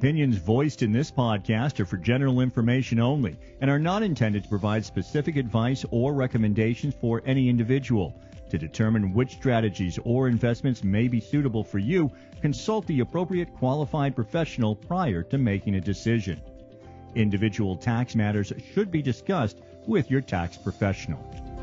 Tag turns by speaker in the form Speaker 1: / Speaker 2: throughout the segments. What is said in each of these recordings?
Speaker 1: opinions voiced in this podcast are for general information only and are not intended to provide specific advice or recommendations for any individual. To determine which strategies or investments may be suitable for you, consult the appropriate qualified professional prior to making a decision. Individual tax matters should be discussed with your tax professional.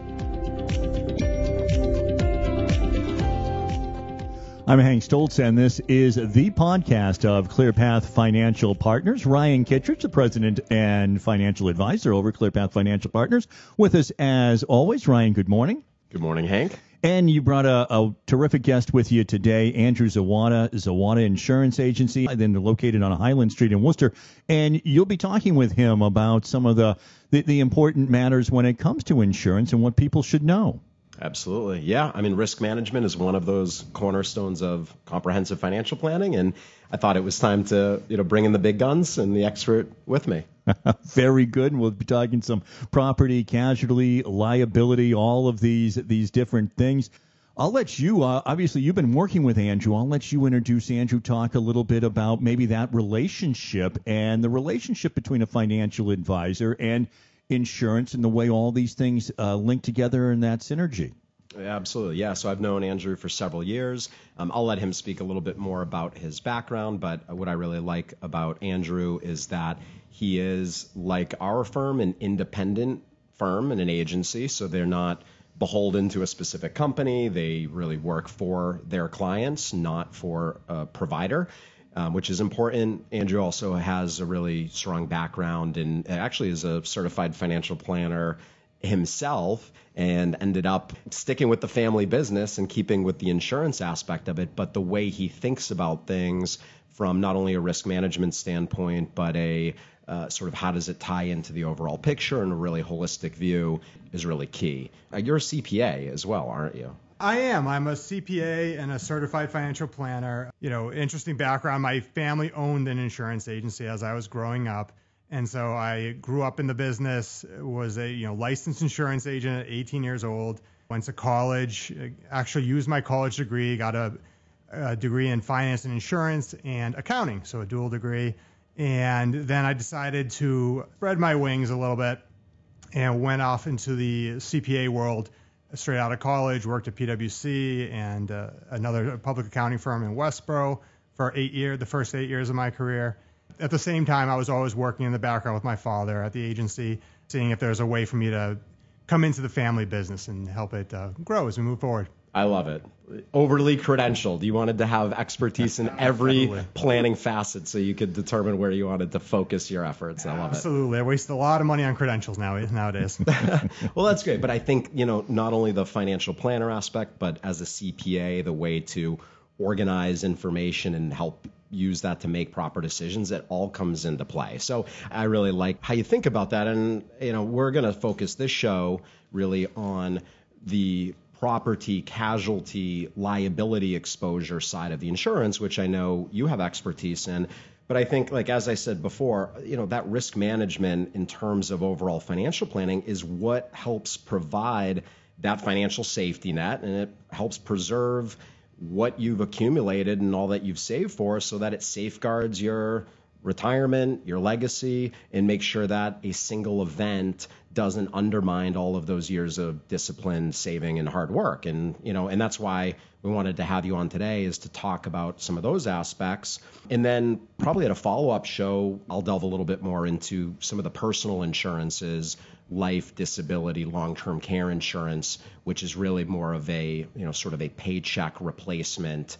Speaker 1: I'm Hank Stoltz, and this is the podcast of ClearPath Financial Partners. Ryan Kittredge, the president and financial advisor over ClearPath Financial Partners, with us as always. Ryan, good morning.
Speaker 2: Good morning, Hank.
Speaker 1: And you brought a terrific guest with you today, Andrew Zawada Insurance Agency. Then they're located on Highland Street in Worcester. And you'll be talking with him about some of the important matters when it comes to insurance and what people should know.
Speaker 2: Absolutely. Yeah. I mean, risk management is one of those cornerstones of comprehensive financial planning. And I thought it was time to, bring in the big guns and the expert with me.
Speaker 1: Very good. We'll be talking some property, casualty, liability, all of these different things. I'll let you, obviously you've been working with Andrew. I'll let you introduce Andrew, talk a little bit about maybe that relationship and the relationship between a financial advisor and insurance and the way all these things link together and that synergy.
Speaker 2: Absolutely. Yeah. So I've known Andrew for several years. I'll let him speak a little bit more about his background, but what I really like about Andrew is that he is, like our firm, an independent firm and an agency. So they're not beholden to a specific company. They really work for their clients, not for a provider. Which is important. Andrew also has a really strong background and actually is a certified financial planner himself and ended up sticking with the family business and keeping with the insurance aspect of it. But the way he thinks about things from not only a risk management standpoint, but a sort of how does it tie into the overall picture and a really holistic view is really key. You're a CPA as well, aren't you?
Speaker 3: I am. I'm a CPA and a certified financial planner. Interesting background. My family owned an insurance agency as I was growing up. And so I grew up in the business, was a licensed insurance agent at 18 years old, went to college, actually used my college degree, got a degree in finance and insurance and accounting, so a dual degree. And then I decided to spread my wings a little bit and went off into the CPA world. Straight out of college, worked at PwC and another public accounting firm in Westboro for the first 8 years of my career. At the same time, I was always working in the background with my father at the agency, seeing if there's a way for me to come into the family business and help it grow as we move forward.
Speaker 2: I love it. Overly credentialed. You wanted to have expertise in every planning facet so you could determine where you wanted to focus your efforts. I love it.
Speaker 3: Absolutely. I wasted a lot of money on credentials nowadays.
Speaker 2: Well, that's great. But I think, not only the financial planner aspect, but as a CPA, the way to organize information and help use that to make proper decisions, it all comes into play. So I really like how you think about that. And, we're going to focus this show really on the property, casualty, liability exposure side of the insurance, which I know you have expertise in. But I think, as I said before, that risk management in terms of overall financial planning is what helps provide that financial safety net, and it helps preserve what you've accumulated and all that you've saved for so that it safeguards your retirement, your legacy, and make sure that a single event doesn't undermine all of those years of discipline, saving, and hard work. And, and that's why we wanted to have you on today, is to talk about some of those aspects. And then probably at a follow-up show, I'll delve a little bit more into some of the personal insurances, life, disability, long-term care insurance, which is really more of a, sort of a paycheck replacement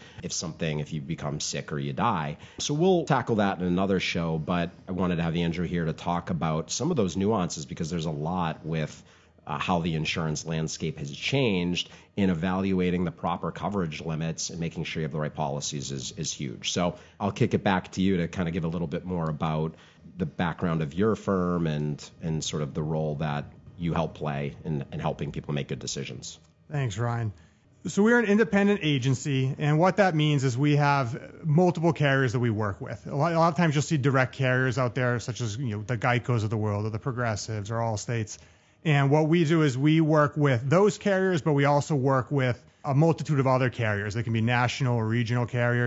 Speaker 2: if you become sick or you die. So we'll tackle that in another show, but I wanted to have Andrew here to talk about some of those nuances because there's a lot with how the insurance landscape has changed in evaluating the proper coverage limits and making sure you have the right policies is huge. So I'll kick it back to you to kind of give a little bit more about the background of your firm and sort of the role that you help play in helping people make good decisions.
Speaker 3: Thanks, Ryan. So we're an independent agency, and what that means is we have multiple carriers that we work with. A lot of times you'll see direct carriers out there, such as the Geicos of the world or the Progressives or Allstates. And what we do is we work with those carriers, but we also work with a multitude of other carriers. They can be national or regional carriers.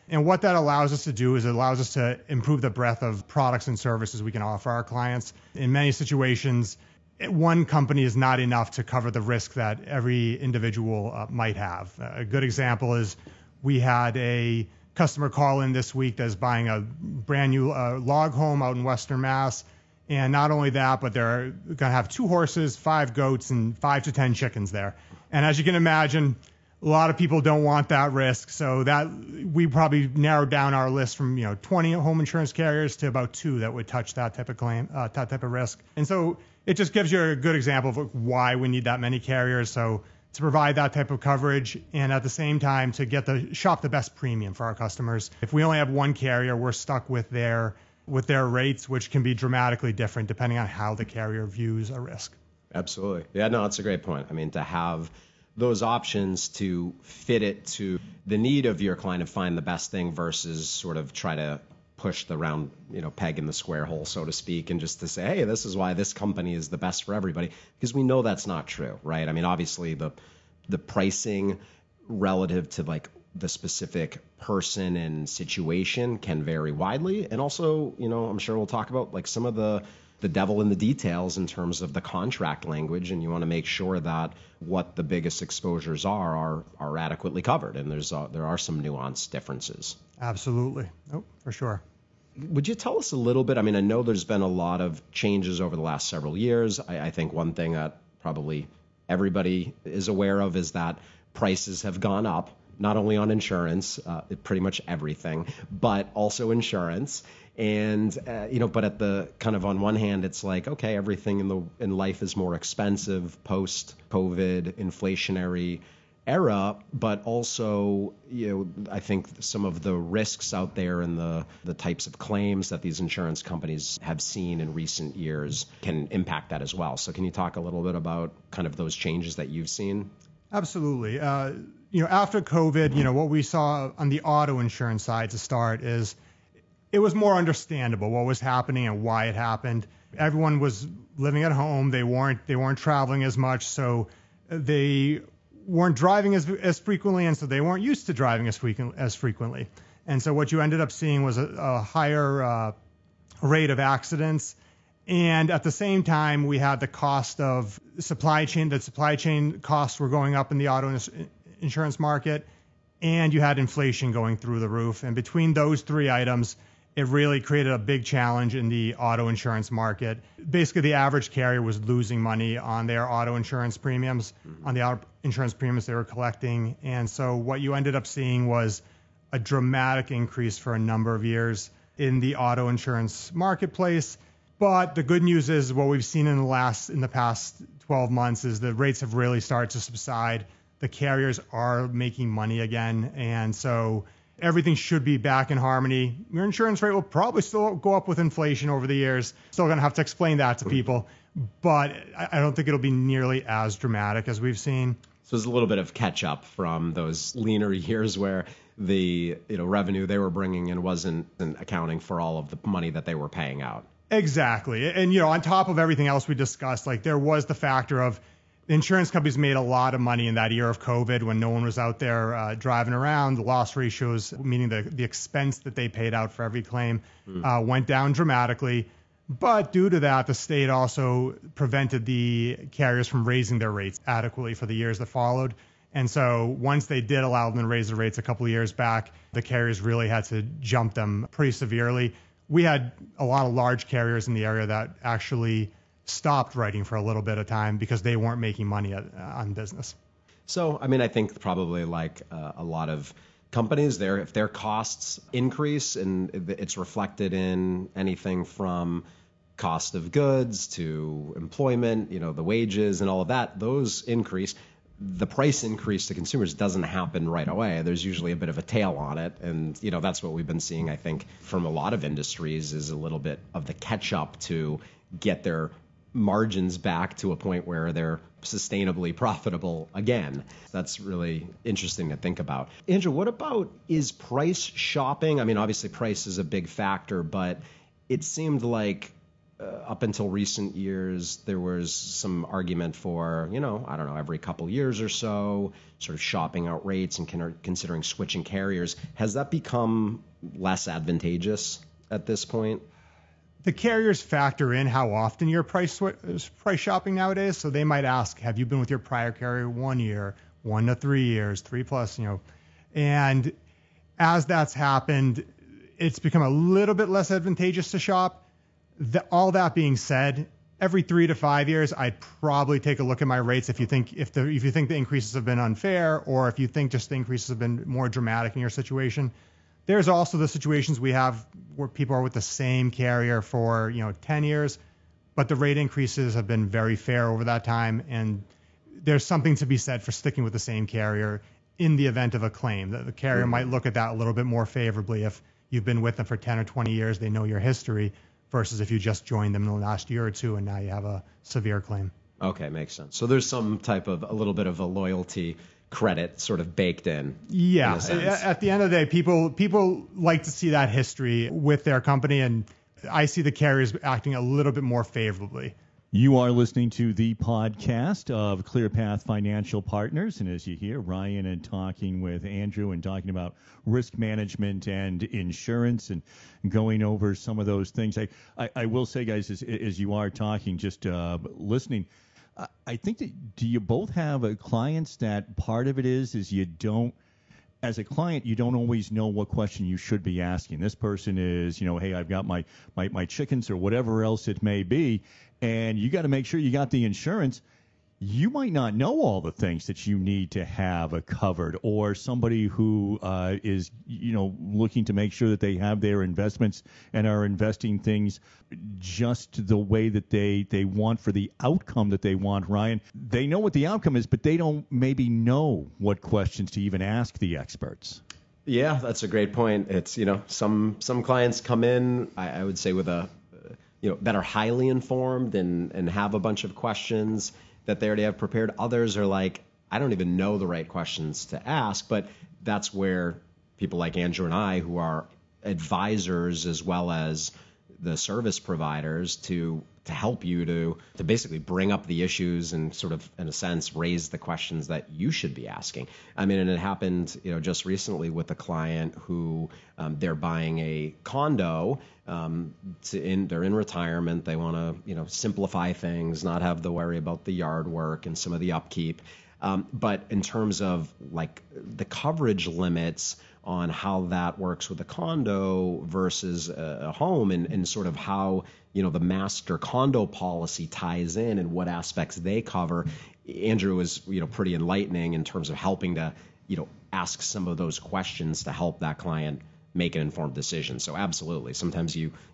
Speaker 3: And what that allows us to do is it allows us to improve the breadth of products and services we can offer our clients. In many situations, one company is not enough to cover the risk that every individual might have. A good example is we had a customer call in this week that's buying a brand new log home out in Western Mass. And not only that, but they're going to have 2 horses, 5 goats, and 5 to 10 chickens there. And as you can imagine, a lot of people don't want that risk. So that we probably narrowed down our list from 20 home insurance carriers to about 2 that would touch that type of claim, that type of risk. And so it just gives you a good example of why we need that many carriers. So to provide that type of coverage and at the same time to shop the best premium for our customers. If we only have one carrier, we're stuck with their rates, which can be dramatically different depending on how the carrier views a risk.
Speaker 2: Absolutely. Yeah, no, that's a great point. I mean, to have those options to fit it to the need of your client and find the best thing versus sort of try to push the round, peg in the square hole, so to speak, and just to say, hey, this is why this company is the best for everybody, because we know that's not true, right? I mean, obviously the pricing relative to like the specific person and situation can vary widely. And also, I'm sure we'll talk about like some of the devil in the details in terms of the contract language, and you want to make sure that what the biggest exposures are adequately covered. And there are some nuanced differences.
Speaker 3: Absolutely. Oh, for sure.
Speaker 2: Would you tell us a little bit? I mean, I know there's been a lot of changes over the last several years. I think one thing that probably everybody is aware of is that prices have gone up, not only on insurance, pretty much everything, but also insurance. And, but at the kind of on one hand, it's like, okay, everything in life is more expensive post-COVID inflationary era, but also, I think some of the risks out there and the types of claims that these insurance companies have seen in recent years can impact that as well. So can you talk a little bit about kind of those changes that you've seen?
Speaker 3: Absolutely. After COVID, what we saw on the auto insurance side to start is it was more understandable what was happening and why it happened. Everyone was living at home. They weren't traveling as much, so they weren't driving as frequently, and so they weren't used to driving as frequently. And so what you ended up seeing was a higher rate of accidents. And at the same time, we had the cost of supply chain. The supply chain costs were going up in the auto insurance market, and you had inflation going through the roof. And between those 3 items, it really created a big challenge in the auto insurance market. Basically, the average carrier was losing money on their auto insurance premiums, on the auto insurance premiums they were collecting. And so what you ended up seeing was a dramatic increase for a number of years in the auto insurance marketplace. But the good news is what we've seen in the past 12 months is the rates have really started to subside. The carriers are making money again. And so everything should be back in harmony. Your insurance rate will probably still go up with inflation over the years. Still going to have to explain that to people. But I don't think it'll be nearly as dramatic as we've seen.
Speaker 2: So there's a little bit of catch up from those leaner years where the revenue they were bringing in wasn't accounting for all of the money that they were paying out.
Speaker 3: Exactly. And, on top of everything else we discussed, like there was the factor of the insurance companies made a lot of money in that year of COVID when no one was out there driving around. The loss ratios, meaning the expense that they paid out for every claim, went down dramatically. But due to that, the state also prevented the carriers from raising their rates adequately for the years that followed. And so once they did allow them to raise the rates a couple of years back, the carriers really had to jump them pretty severely. We had a lot of large carriers in the area that actually stopped writing for a little bit of time because they weren't making money on business.
Speaker 2: So, I mean, I think probably like a lot of companies, if their costs increase and it's reflected in anything from cost of goods to employment, the wages and all of that, those increase. The price increase to consumers doesn't happen right away. There's usually a bit of a tail on it. And, that's what we've been seeing, I think, from a lot of industries is a little bit of the catch up to get their margins back to a point where they're sustainably profitable again. That's really interesting to think about. Andrew, what about is price shopping? I mean, obviously price is a big factor, but it seemed like up until recent years, there was some argument for, I don't know, every couple years or so, sort of shopping out rates and considering switching carriers. Has that become less advantageous at this point?
Speaker 3: The carriers factor in how often you're price shopping nowadays. So they might ask, have you been with your prior carrier 1 year, 1 to 3 years, 3+, and as that's happened, it's become a little bit less advantageous to shop. All that being said, every 3 to 5 years, I'd probably take a look at my rates if you think the increases have been unfair, or if you think just the increases have been more dramatic in your situation. There's also the situations we have where people are with the same carrier for 10 years, but the rate increases have been very fair over that time, and there's something to be said for sticking with the same carrier in the event of a claim. The carrier might look at that a little bit more favorably if you've been with them for 10 or 20 years, they know your history, versus if you just joined them in the last year or two and now you have a severe claim.
Speaker 2: Okay, makes sense. So there's some type of a little bit of a loyalty credit sort of baked in.
Speaker 3: Yeah, at the end of the day, people like to see that history with their company, and I see the carriers acting a little bit more favorably.
Speaker 1: You are listening to the podcast of ClearPath Financial Partners, and as you hear, Ryan and talking with Andrew and talking about risk management and insurance and going over some of those things. I will say, guys, as you are talking, just listening, I think that do you both have clients that part of it is you don't, as a client, you don't always know what question you should be asking. This person is, hey, I've got my chickens or whatever else it may be, and you got to make sure you got the insurance. You might not know all the things that you need to have covered, or somebody who is, looking to make sure that they have their investments and are investing things just the way that they want for the outcome that they want, Ryan. They know what the outcome is, but they don't maybe know what questions to even ask the experts.
Speaker 2: Yeah, that's a great point. It's, some clients come in, I would say, with that are highly informed and have a bunch of questions that they already have prepared. Others are like, I don't even know the right questions to ask. But that's where people like Andrew and I, who are advisors as well as the service providers, to help you to basically bring up the issues and sort of, in a sense, raise the questions that you should be asking. I mean, and it happened, just recently with a client who they're buying a condo. They're in retirement. They want to, simplify things, not have the worry about the yard work and some of the upkeep. But in terms of like the coverage limits on how that works with a condo versus a home, and sort of how, the master condo policy ties in and what aspects they cover, Andrew was, pretty enlightening in terms of helping to, ask some of those questions to help that client make an informed decision. So absolutely. Sometimes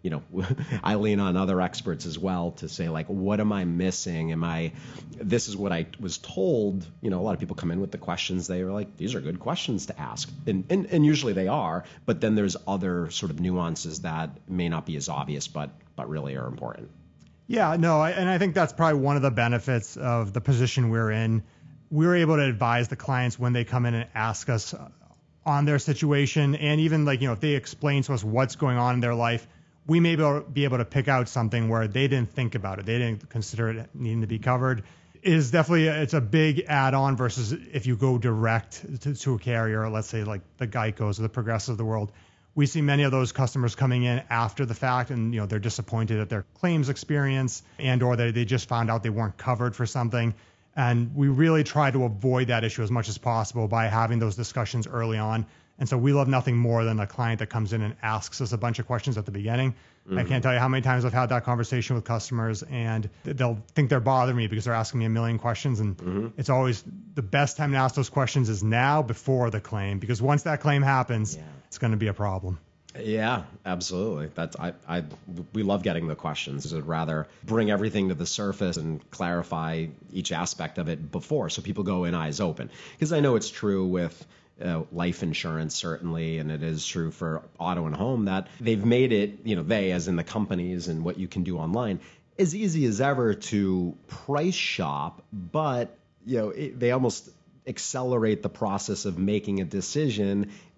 Speaker 2: I lean on other experts as well to say, like, what am I missing? This is what I was told. A lot of people come in with the questions. They are like, these are good questions to ask. And usually they are, but then there's other sort of nuances that may not be as obvious, but really are important.
Speaker 3: Yeah, no, and I think that's probably one of the benefits of the position we're in. We're able to advise the clients when they come in and ask us on their situation, and even if they explain to us what's going on in their life, we may be able to pick out something where they didn't think about it, they didn't consider it needing to be covered. It's a big add-on versus if you go direct to a carrier, let's say like the Geicos or the Progressive of the world. We see many of those customers coming in after the fact, and they're disappointed at their claims experience, and or they just found out they weren't covered for something. And we really try to avoid that issue as much as possible by having those discussions early on. And so we love nothing more than a client that comes in and asks us a bunch of questions at the beginning. Mm-hmm. I can't tell you how many times I've had that conversation with customers, and they'll think they're bothering me because they're asking me a million questions. And It's always the best time to ask those questions is now before the claim, because once that claim happens, it's going to be a problem.
Speaker 2: Yeah, absolutely. We love getting the questions. I'd rather bring everything to the surface and clarify each aspect of it before, so people go in eyes open. Because I know it's true with life insurance, certainly, and it is true for auto and home, that they've made it, they as in the companies and what you can do online, as easy as ever to price shop, but they almost accelerate the process of making a decision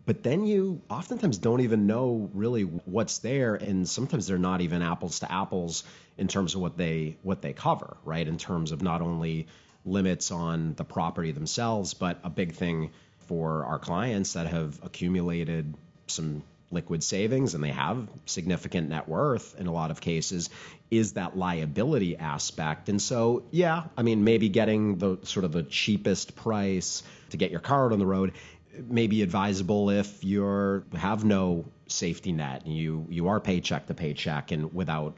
Speaker 2: but then you oftentimes don't even know really what's there, and sometimes they're not even apples to apples in terms of what they cover, right? In terms of not only limits on the property themselves, but a big thing for our clients that have accumulated some liquid savings and they have significant net worth in a lot of cases is that liability aspect. And so, yeah, I mean, maybe getting the sort of the cheapest price to get your car out on the road may be advisable if you have no safety net and you are paycheck to paycheck and without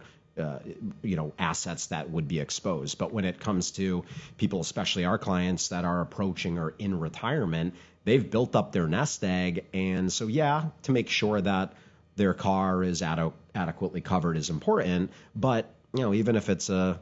Speaker 2: assets that would be exposed. But when it comes to people, especially our clients that are approaching or in retirement, they've built up their nest egg. And so, yeah, to make sure that their car is adequately covered is important. But, even if it's a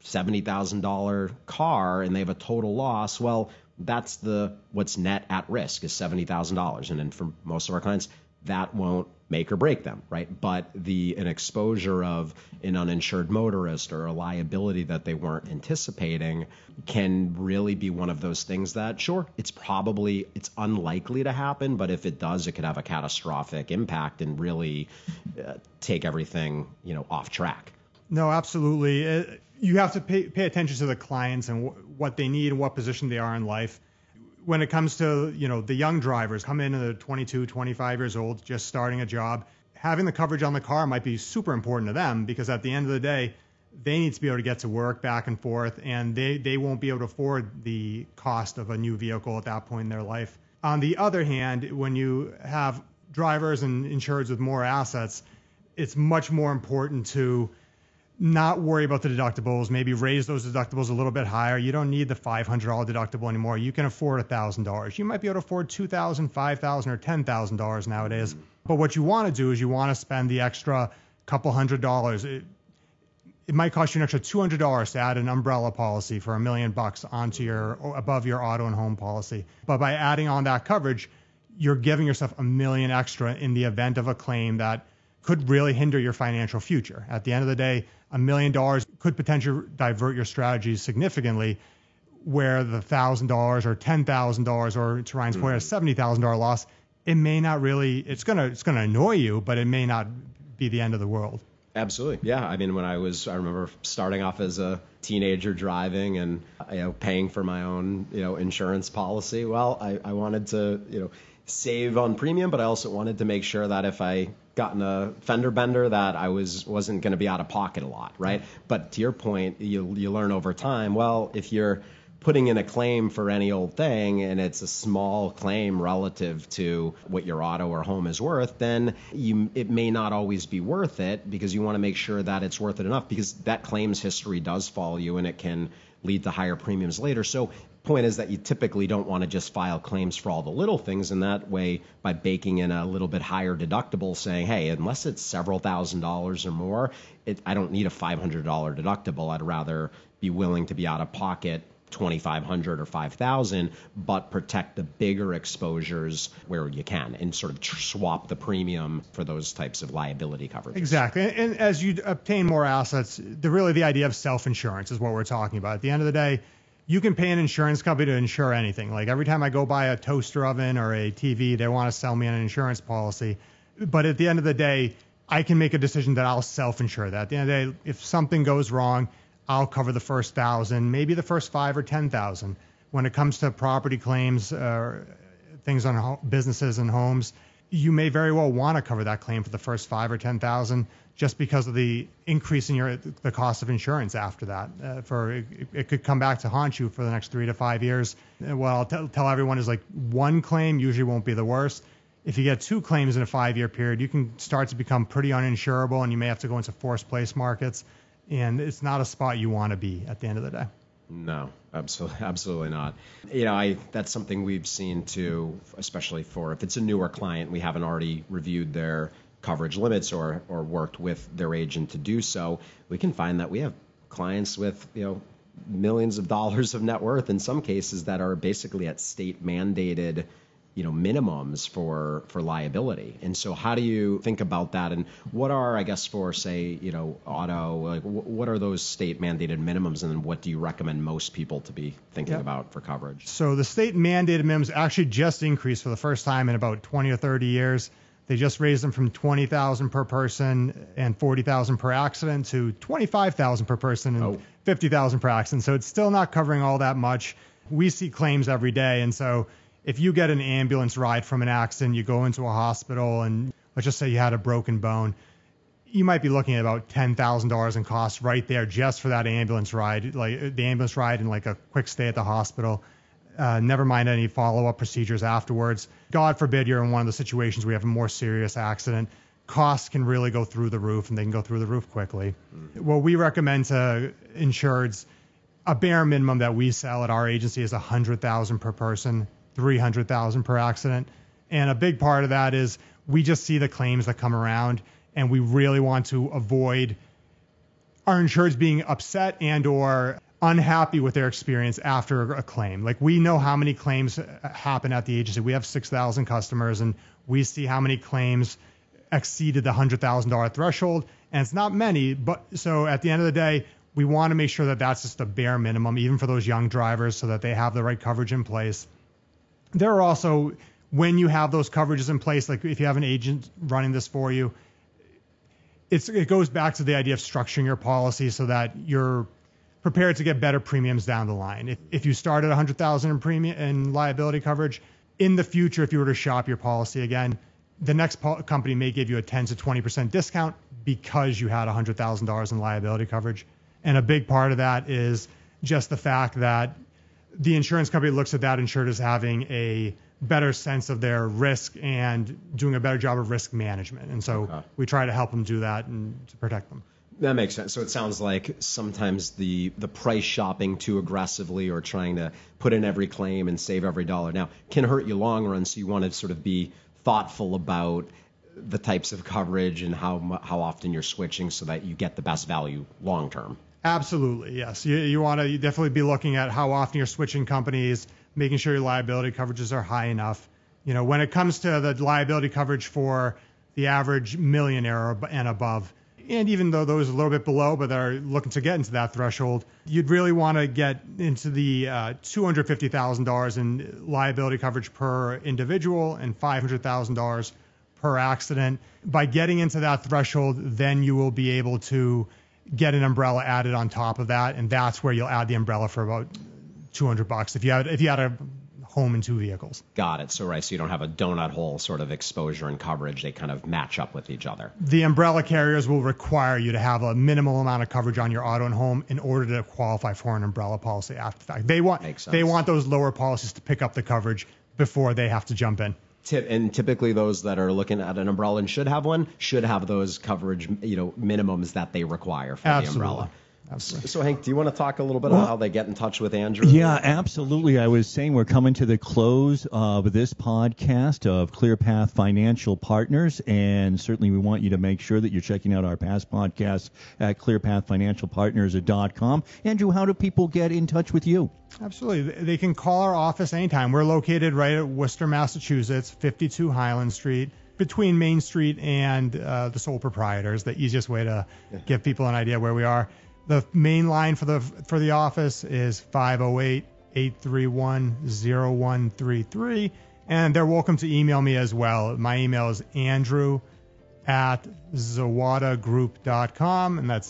Speaker 2: $70,000 car and they have a total loss, well, that's what's net at risk is $70,000. And then for most of our clients, that won't make or break them, right? But an exposure of an uninsured motorist or a liability that they weren't anticipating can really be one of those things that, sure, it's unlikely to happen, but if it does, it could have a catastrophic impact and really take everything, off track.
Speaker 3: No, absolutely. You have to pay attention to the clients and what they need and what position they are in life. When it comes to, the young drivers come in at 22, 25 years old, just starting a job, having the coverage on the car might be super important to them because at the end of the day, they need to be able to get to work back and forth, and they won't be able to afford the cost of a new vehicle at that point in their life. On the other hand, when you have drivers and insureds with more assets, it's much more important to not worry about the deductibles, maybe raise those deductibles a little bit higher. You don't need the $500 deductible anymore. You can afford $1,000. You might be able to afford $2,000, $5,000, or $10,000 nowadays. But what you want to do is you want to spend the extra couple $100. It might cost you an extra $200 to add an umbrella policy for $1 million above your auto and home policy. But by adding on that coverage, you're giving yourself $1 million extra in the event of a claim that could really hinder your financial future. At the end of the day, $1 million could potentially divert your strategies significantly, where the $1,000 or $10,000 or, to Ryan's point, a $70,000 loss, it may not really, it's gonna annoy you, but it may not be the end of the world.
Speaker 2: Absolutely. Yeah. I mean, I remember starting off as a teenager driving and, paying for my own, insurance policy. Well, I wanted to, save on premium, but I also wanted to make sure that if I got in a fender bender that I wasn't going to be out of pocket a lot, right? But to your point, you learn over time, well, if you're putting in a claim for any old thing and it's a small claim relative to what your auto or home is worth, then it may not always be worth it because you want to make sure that it's worth it enough because that claims history does follow you and it can lead to higher premiums later. So point is that you typically don't want to just file claims for all the little things, and that way by baking in a little bit higher deductible saying, hey, unless it's several $1,000s or more, I don't need a $500 deductible. I'd rather be willing to be out of pocket $2,500 or $5,000, but protect the bigger exposures where you can and sort of swap the premium for those types of liability coverage.
Speaker 3: Exactly. And as you obtain more assets, the idea of self-insurance is what we're talking about. At the end of the day, you can pay an insurance company to insure anything. Like every time I go buy a toaster oven or a TV, they want to sell me an insurance policy. But at the end of the day, I can make a decision that I'll self-insure that. At the end of the day, if something goes wrong, I'll cover the first 1,000, maybe the first 5 or 10,000. When it comes to property claims, things on businesses and homes, you may very well want to cover that claim for the first 5 or 10,000 just because of the increase in the cost of insurance after that. It could come back to haunt you for the next 3 to 5 years. What I'll tell everyone is like one claim usually won't be the worst. If you get 2 claims in a 5-year period, you can start to become pretty uninsurable and you may have to go into forced place markets. And it's not a spot you want to be at the end of the day.
Speaker 2: No, absolutely not. That's something we've seen too, especially for if it's a newer client, we haven't already reviewed their coverage limits or worked with their agent to do so. We can find that we have clients with, millions of dollars of net worth in some cases that are basically at state mandated minimums for liability. And so how do you think about that? And what are, I guess, for say, auto, like what are those state mandated minimums, and then what do you recommend most people to be thinking about for coverage?
Speaker 3: So the state mandated minimums actually just increased for the first time in about 20 or 30 years. They just raised them from $20,000 per person and $40,000 per accident to $25,000 per person and $50,000 per accident. So it's still not covering all that much. We see claims every day, and so if you get an ambulance ride from an accident, you go into a hospital, and let's just say you had a broken bone, you might be looking at about $10,000 in costs right there just for that ambulance ride, like the ambulance ride and like a quick stay at the hospital. Never mind any follow-up procedures afterwards. God forbid you're in one of the situations where you have a more serious accident. Costs can really go through the roof, and they can go through the roof quickly. What we recommend to insureds, a bare minimum that we sell at our agency is $100,000 per person, $300,000 per accident. And a big part of that is we just see the claims that come around, and we really want to avoid our insureds being upset and or unhappy with their experience after a claim. Like, we know how many claims happen at the agency. We have 6,000 customers, and we see how many claims exceeded the $100,000 threshold, and it's not many. But so at the end of the day, we want to make sure that that's just the bare minimum, even for those young drivers, so that they have the right coverage in place. There are also, when you have those coverages in place, like if you have an agent running this for you, it goes back to the idea of structuring your policy so that you're prepared to get better premiums down the line. If you start at $100,000 in premium and liability coverage, in the future, if you were to shop your policy again, the next company may give you a 10 to 20% discount because you had $100,000 in liability coverage. And a big part of that is just the fact that the insurance company looks at that insured as having a better sense of their risk and doing a better job of risk management. And so we try to help them do that and to protect them.
Speaker 2: That makes sense. So it sounds like sometimes the price shopping too aggressively or trying to put in every claim and save every dollar now can hurt you long run. So you want to sort of be thoughtful about the types of coverage and how often you're switching so that you get the best value long term.
Speaker 3: Absolutely, yes. You want to definitely be looking at how often you're switching companies, making sure your liability coverages are high enough. When it comes to the liability coverage for the average millionaire and above, and even though those are a little bit below, but are looking to get into that threshold, you'd really want to get into the $250,000 in liability coverage per individual and $500,000 per accident. By getting into that threshold, then you will be able to get an umbrella added on top of that, and that's where you'll add the umbrella for about $200 if you had a home and two vehicles.
Speaker 2: Got it. So you don't have a donut hole sort of exposure and coverage. They kind of match up with each other.
Speaker 3: The umbrella carriers will require you to have a minimal amount of coverage on your auto and home in order to qualify for an umbrella policy after the fact. They want those lower policies to pick up the coverage before they have to jump in.
Speaker 2: And typically those that are looking at an umbrella and should have one should have those coverage, minimums that they require for the umbrella. Absolutely. So, Hank, do you want to talk a little bit about how they get in touch with Andrew?
Speaker 1: Yeah, absolutely. I was saying we're coming to the close of this podcast of ClearPath Financial Partners, and certainly we want you to make sure that you're checking out our past podcasts at clearpathfinancialpartners.com. Andrew, how do people get in touch with you?
Speaker 3: Absolutely. They can call our office anytime. We're located right at Worcester, Massachusetts, 52 Highland Street, between Main Street and the sole proprietors, the easiest way to give people an idea where we are. The main line for the office is 508-831-0133, and they're welcome to email me as well. My email is andrew@zawadagroup.com, and that's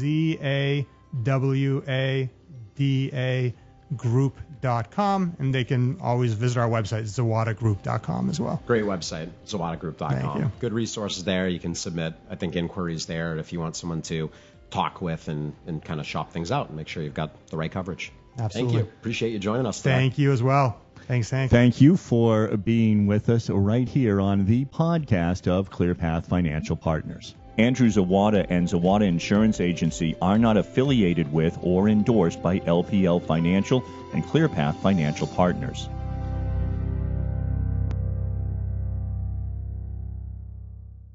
Speaker 3: ZAWADA group.com, and they can always visit our website, zawadagroup.com, as well.
Speaker 2: Great website, zawadagroup.com.
Speaker 3: Thank you.
Speaker 2: Good resources there. You can submit, I think, inquiries there if you want someone to talk with and kind of shop things out and make sure you've got the right coverage.
Speaker 3: Absolutely.
Speaker 2: Thank you. Appreciate you joining us today.
Speaker 3: Thank you as well. Thanks, Hank.
Speaker 1: Thank you for being with us right here on the podcast of ClearPath Financial Partners. Andrew Zawada and Zawada Insurance Agency are not affiliated with or endorsed by LPL Financial and ClearPath Financial Partners.